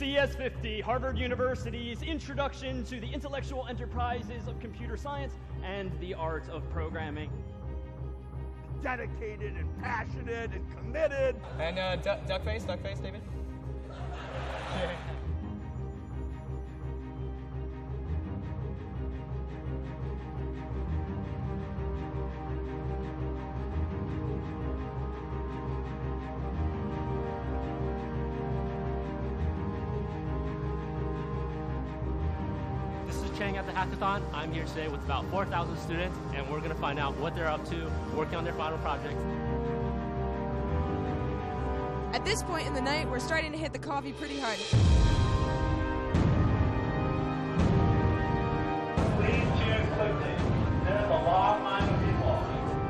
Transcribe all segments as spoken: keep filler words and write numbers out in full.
C S fifty, Harvard University's Introduction to the Intellectual Enterprises of Computer Science and the Art of Programming. Dedicated and passionate and committed. And uh, du- duck face, duck face, David. Chang at the hackathon. I'm here today with about four thousand students, and we're going to find out what they're up to, working on their final projects. At this point in the night, we're starting to hit the coffee pretty hard. Please choose quickly. There's a long line of people.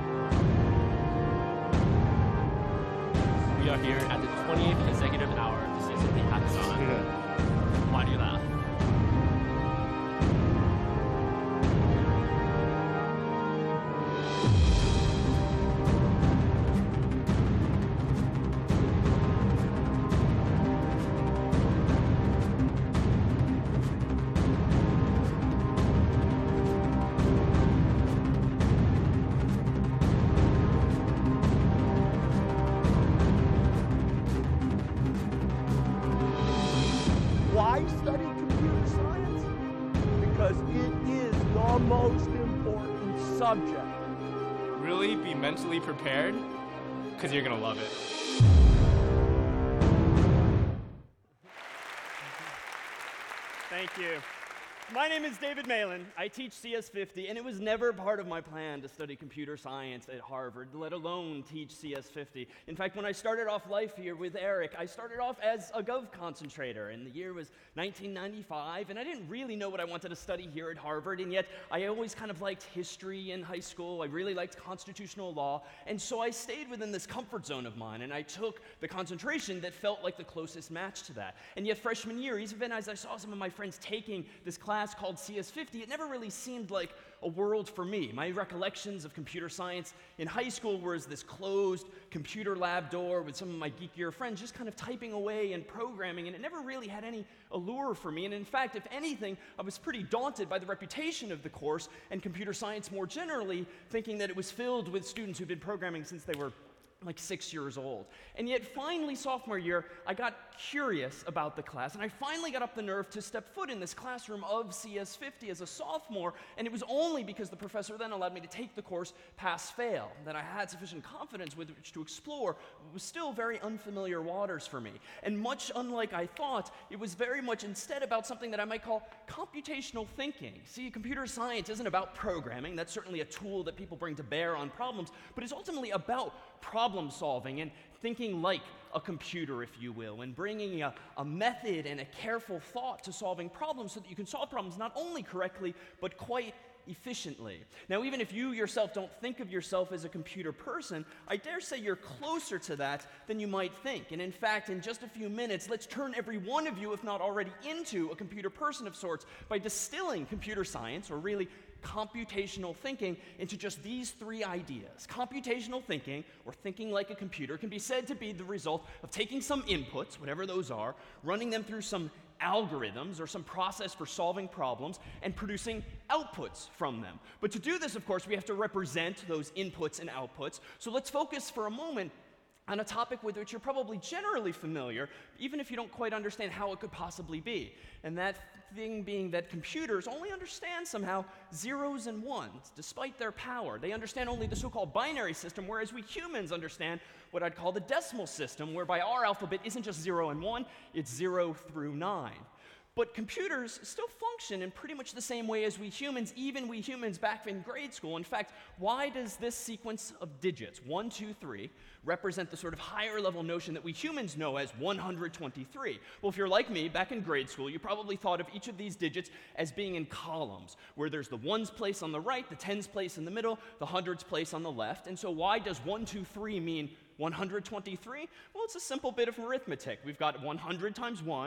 We are here at the twenty-eighth consecutive hour of the C S fifty hackathon. Yeah. Why do you laugh? Why study computer science? Because it is the most important subject. Really be mentally prepared, because you're going to love it. Thank you. My name is David Malin. I teach C S fifty, and it was never part of my plan to study computer science at Harvard, let alone teach C S fifty. In fact, when I started off life here with Eric, I started off as a Gov concentrator, and the year was nineteen ninety-five, and I didn't really know what I wanted to study here at Harvard, and yet I always kind of liked history in high school. I really liked constitutional law, and so I stayed within this comfort zone of mine, and I took the concentration that felt like the closest match to that. And yet freshman year, even as I saw some of my friends taking this class called C S fifty, it never really seemed like a world for me. My recollections of computer science in high school were as this closed computer lab door with some of my geekier friends just kind of typing away and programming, and it never really had any allure for me. And in fact, if anything, I was pretty daunted by the reputation of the course and computer science more generally, thinking that it was filled with students who'd been programming since they were like six years old. And yet finally, sophomore year, I got curious about the class, and I finally got up the nerve to step foot in this classroom of C S fifty as a sophomore, and it was only because the professor then allowed me to take the course pass-fail that I had sufficient confidence with which to explore what was still very unfamiliar waters for me. And much unlike I thought, it was very much instead about something that I might call computational thinking. See, computer science isn't about programming. That's certainly a tool that people bring to bear on problems, but it's ultimately about problem solving and thinking like a computer, if you will, and bringing a, a method and a careful thought to solving problems so that you can solve problems not only correctly, but quite efficiently. Now, even if you yourself don't think of yourself as a computer person, I dare say you're closer to that than you might think. And in fact, in just a few minutes, let's turn every one of you, if not already, into a computer person of sorts by distilling computer science, or really computational thinking, into just these three ideas. Computational thinking, or thinking like a computer, can be said to be the result of taking some inputs, whatever those are, running them through some algorithms or some process for solving problems, and producing outputs from them. But to do this, of course, we have to represent those inputs and outputs. So let's focus for a moment on a topic with which you're probably generally familiar, even if you don't quite understand how it could possibly be. And that thing being that computers only understand somehow zeros and ones, despite their power. They understand only the so-called binary system, whereas we humans understand what I'd call the decimal system, whereby our alphabet isn't just zero and one, it's zero through nine. But computers still function in pretty much the same way as we humans, even we humans back in grade school. In fact, why does this sequence of digits, one, two, three, represent the sort of higher level notion that we humans know as one hundred twenty-three? Well, if you're like me, back in grade school, you probably thought of each of these digits as being in columns, where there's the ones place on the right, the tens place in the middle, the hundreds place on the left. And so why does one, two, three mean one hundred twenty-three? Well, it's a simple bit of arithmetic. We've got one hundred times one, which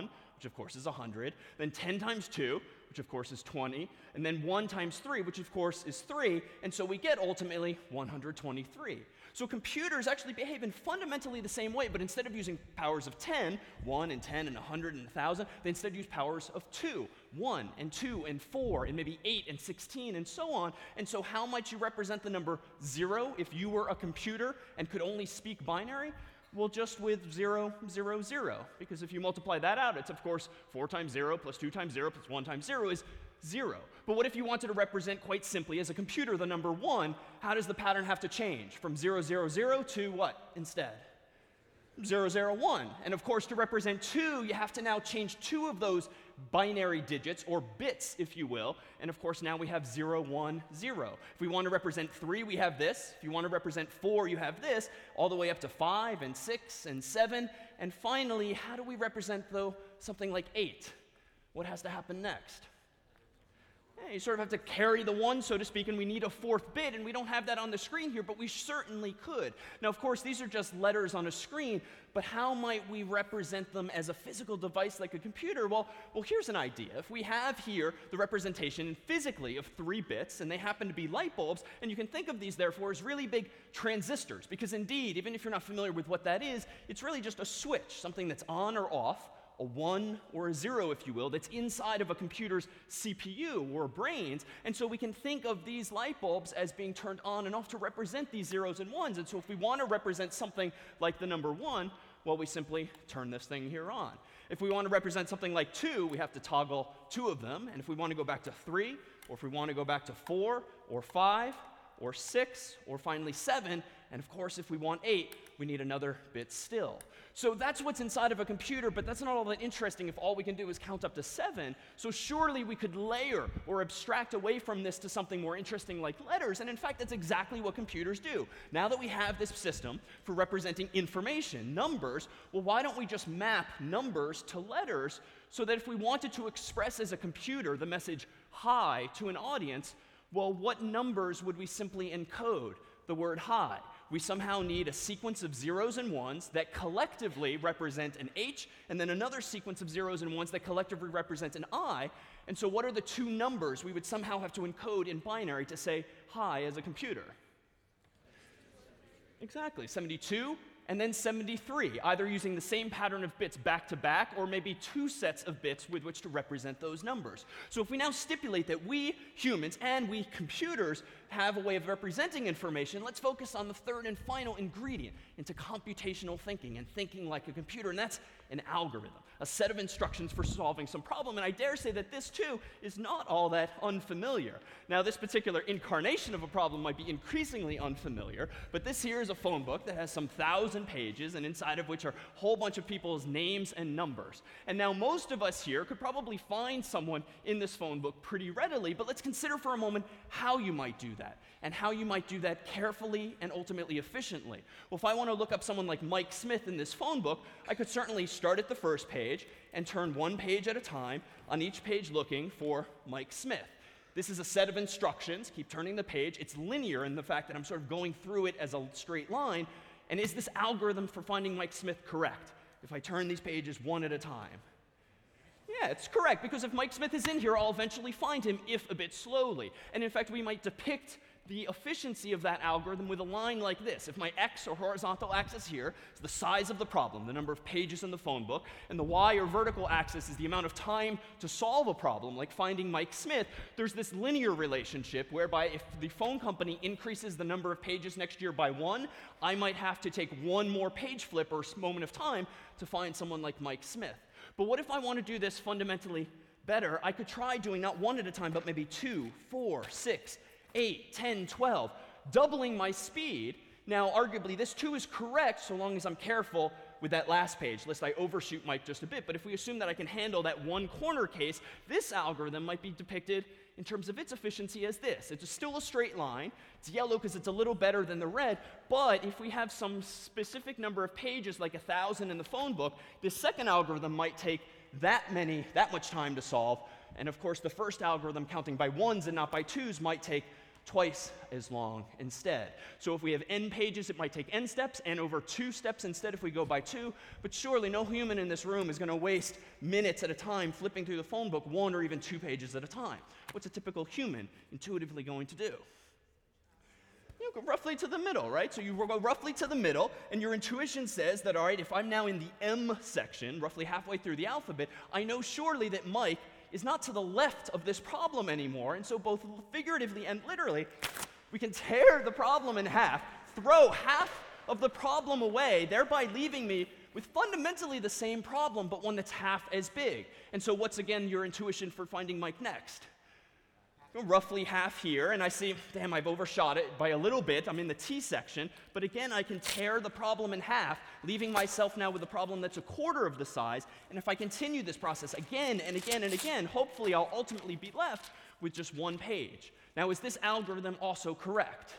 which of course is one hundred, then ten times two, which of course is twenty, and then one times three, which of course is three, and so we get ultimately one hundred twenty-three. So computers actually behave in fundamentally the same way, but instead of using powers of ten, one and ten and one hundred and one thousand, they instead use powers of two, one and two and four and maybe eight and sixteen and so on. And so how might you represent the number zero if you were a computer and could only speak binary? Well, just with zero, zero, zero. Because if you multiply that out, it's of course four times zero plus two times zero plus one times zero is zero. But what if you wanted to represent quite simply as a computer the number one? How does the pattern have to change? From zero, zero, zero to what instead? zero, zero, one. And of course, to represent two, you have to now change two of those binary digits, or bits, if you will. And of course, now we have zero, one, zero. If we want to represent three, we have this. If you want to represent four, you have this, all the way up to five and six and seven. And finally, how do we represent, though, something like eight? What has to happen next? You sort of have to carry the one, so to speak, and we need a fourth bit, and we don't have that on the screen here, but we certainly could. Now, of course, these are just letters on a screen, but how might we represent them as a physical device like a computer? Well, well, here's an idea. If we have here the representation physically of three bits, and they happen to be light bulbs, and you can think of these, therefore, as really big transistors, because indeed, even if you're not familiar with what that is, it's really just a switch, something that's on or off, a one or a zero, if you will, that's inside of a computer's C P U or brains. And so we can think of these light bulbs as being turned on and off to represent these zeros and ones. And so if we want to represent something like the number one, well, we simply turn this thing here on. If we want to represent something like two, we have to toggle two of them. And if we want to go back to three, or if we want to go back to four, or five, or six, or finally seven, and of course, if we want eight, we need another bit still. So that's what's inside of a computer, but that's not all that interesting if all we can do is count up to seven. So surely we could layer or abstract away from this to something more interesting like letters, and in fact, that's exactly what computers do. Now that we have this system for representing information, numbers, well, why don't we just map numbers to letters so that if we wanted to express as a computer the message hi to an audience, well, what numbers would we simply encode the word hi? We somehow need a sequence of zeros and ones that collectively represent an H, and then another sequence of zeros and ones that collectively represent an I. And so what are the two numbers we would somehow have to encode in binary to say hi as a computer? Exactly, seventy-two and then seventy-three, either using the same pattern of bits back to back, or maybe two sets of bits with which to represent those numbers. So if we now stipulate that we humans and we computers have a way of representing information, let's focus on the third and final ingredient into computational thinking and thinking like a computer, and that's an algorithm, a set of instructions for solving some problem. And I dare say that this, too, is not all that unfamiliar. Now, this particular incarnation of a problem might be increasingly unfamiliar, but this here is a phone book that has some thousand pages, and inside of which are a whole bunch of people's names and numbers. And now most of us here could probably find someone in this phone book pretty readily, but let's consider for a moment how you might do that, and how you might do that carefully and ultimately efficiently. Well, if I want to look up someone like Mike Smith in this phone book, I could certainly start at the first page and turn one page at a time, on each page looking for Mike Smith. This is a set of instructions. Keep turning the page. It's linear in the fact that I'm sort of going through it as a straight line. And is this algorithm for finding Mike Smith correct if I turn these pages one at a time? Yeah, it's correct, because if Mike Smith is in here, I'll eventually find him, if a bit slowly. And in fact, we might depict the efficiency of that algorithm with a line like this. If my x or horizontal axis here is the size of the problem, the number of pages in the phone book, and the y or vertical axis is the amount of time to solve a problem, like finding Mike Smith, there's this linear relationship whereby if the phone company increases the number of pages next year by one, I might have to take one more page flip or moment of time to find someone like Mike Smith. But what if I want to do this fundamentally better? I could try doing not one at a time, but maybe two, four, six, eight, ten, twelve, doubling my speed. Now, arguably, this too is correct so long as I'm careful with that last page, lest I overshoot Mike just a bit. But if we assume that I can handle that one corner case, this algorithm might be depicted in terms of its efficiency as this. It's still a straight line. It's yellow because it's a little better than the red. But if we have some specific number of pages, like a thousand in the phone book, this second algorithm might take that many, that much time to solve. And of course, the first algorithm, counting by ones and not by twos, might take twice as long instead. So if we have n pages, it might take n steps, and over two steps instead if we go by two. But surely no human in this room is going to waste minutes at a time flipping through the phone book one or even two pages at a time. What's a typical human intuitively going to do? You go roughly to the middle, right? So you go roughly to the middle, and your intuition says that, all right, if I'm now in the M section, roughly halfway through the alphabet, I know surely that Mike is not to the left of this problem anymore, and so both figuratively and literally, we can tear the problem in half, throw half of the problem away, thereby leaving me with fundamentally the same problem, but one that's half as big. And so what's, again, your intuition for finding Mike next? Roughly half here, and I see, damn, I've overshot it by a little bit. I'm in the T section, but again, I can tear the problem in half, leaving myself now with a problem that's a quarter of the size, and if I continue this process again and again and again, hopefully I'll ultimately be left with just one page. Now, is this algorithm also correct?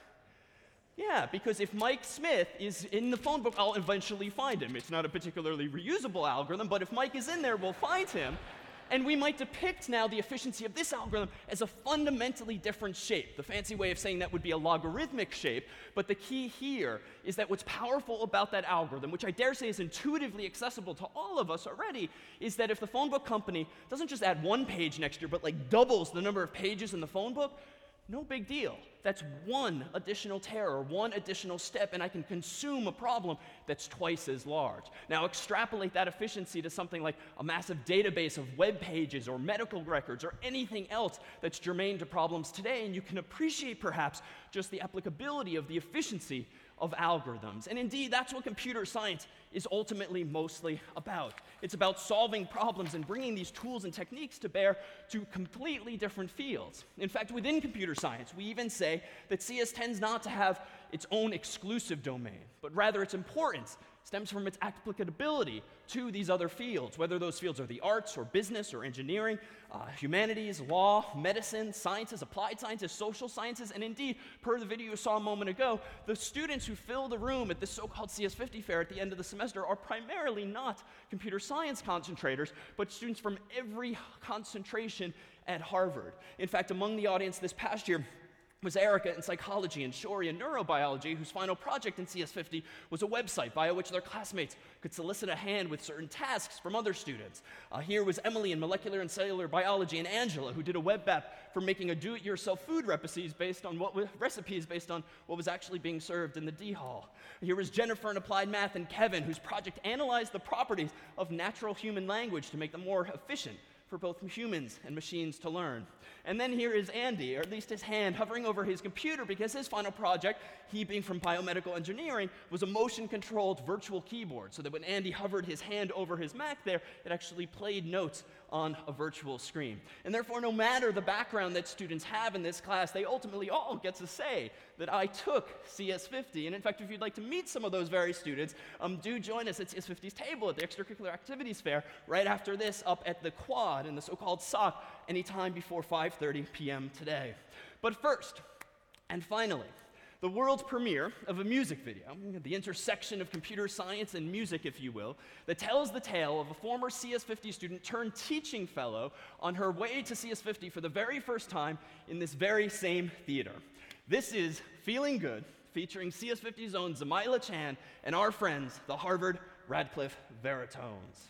Yeah, because if Mike Smith is in the phone book, I'll eventually find him. It's not a particularly reusable algorithm, but if Mike is in there, we'll find him. And we might depict now the efficiency of this algorithm as a fundamentally different shape. The fancy way of saying that would be a logarithmic shape, but the key here is that what's powerful about that algorithm, which I dare say is intuitively accessible to all of us already, is that if the phone book company doesn't just add one page next year, but like doubles the number of pages in the phone book, no big deal. That's one additional tear or one additional step, and I can consume a problem that's twice as large. Now, extrapolate that efficiency to something like a massive database of web pages or medical records or anything else that's germane to problems today, and you can appreciate perhaps just the applicability of the efficiency of algorithms. And indeed, that's what computer science is ultimately mostly about. It's about solving problems and bringing these tools and techniques to bear to completely different fields. In fact, within computer science, we even say that C S tends not to have its own exclusive domain, but rather its importance stems from its applicability to these other fields, whether those fields are the arts or business or engineering, uh, humanities, law, medicine, sciences, applied sciences, social sciences, and indeed, per the video you saw a moment ago, the students who fill the room at this so-called C S fifty fair at the end of the semester are primarily not computer science concentrators, but students from every concentration at Harvard. In fact, among the audience this past year was Erica in psychology and Shori in neurobiology, whose final project in C S fifty was a website via which their classmates could solicit a hand with certain tasks from other students. Uh, here was Emily in molecular and cellular biology, and Angela, who did a web app for making a do-it-yourself food recipes based on what was, recipes based on what was actually being served in the D hall. Here was Jennifer in applied math, and Kevin, whose project analyzed the properties of natural human language to make them more efficient for both humans and machines to learn. And then here is Andy, or at least his hand, hovering over his computer because his final project, he being from biomedical engineering, was a motion-controlled virtual keyboard, so that when Andy hovered his hand over his Mac there, it actually played notes on a virtual screen. And therefore, no matter the background that students have in this class, they ultimately all get to say that I took C S fifty. And in fact, if you'd like to meet some of those very students, um, do join us at C S fifty's table at the Extracurricular Activities Fair right after this up at the Quad in the so-called S O C anytime before five thirty p m today. But first, and finally, the world premiere of a music video, the intersection of computer science and music, if you will, that tells the tale of a former C S fifty student turned teaching fellow on her way to C S fifty for the very first time in this very same theater. This is Feeling Good, featuring C S fifty's own Zamila Chan and our friends, the Harvard Radcliffe Veritones.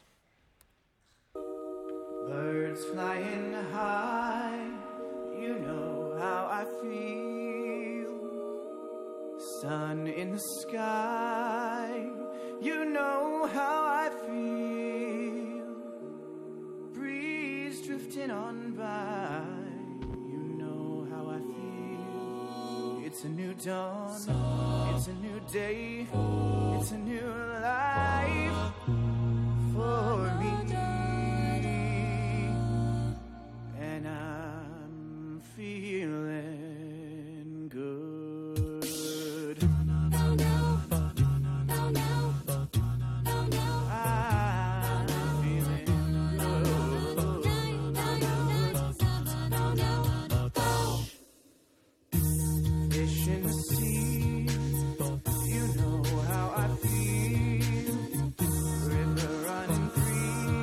Birds flying high, you know how I feel. Sun in the sky, you know how I feel. Breeze drifting on by, you know how I feel. It's a new dawn, it's a new day, it's a new life for me. And I'm feeling good. I'm feeling good. Fish in the sea, you know how I feel. River running free,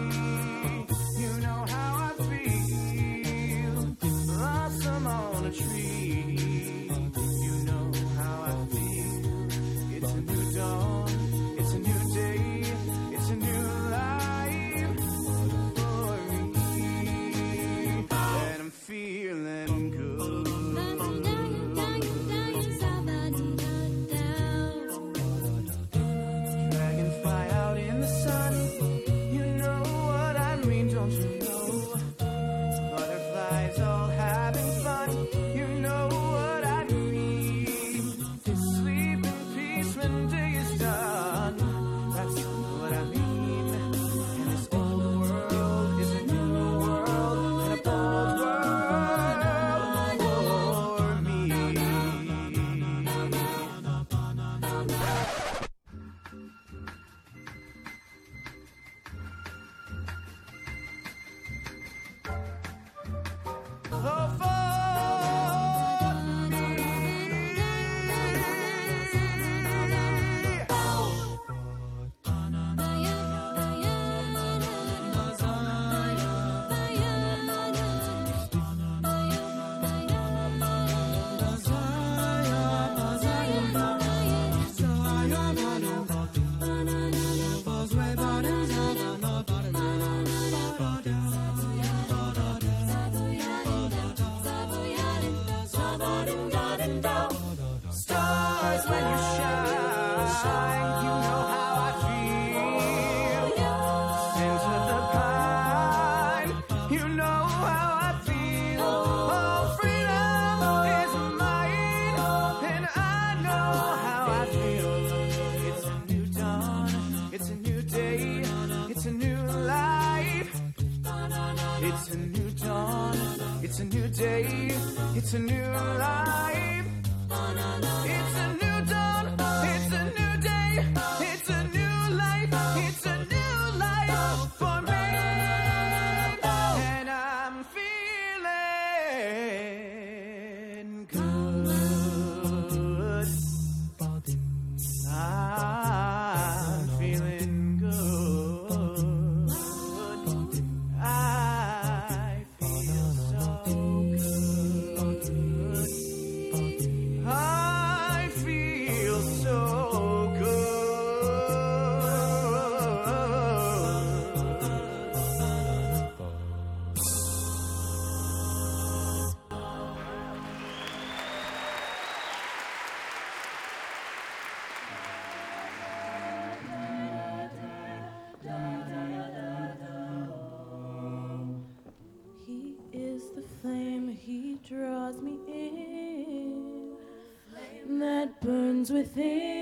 It's a new dawn, it's a new day, it's a new life. It's a new dawn, it's a new day, it's a new life, it's a new life for me. And I'm feeling good. I'm feeling good. I feel so good. I feel so He is the flame, he draws me in, that burns within.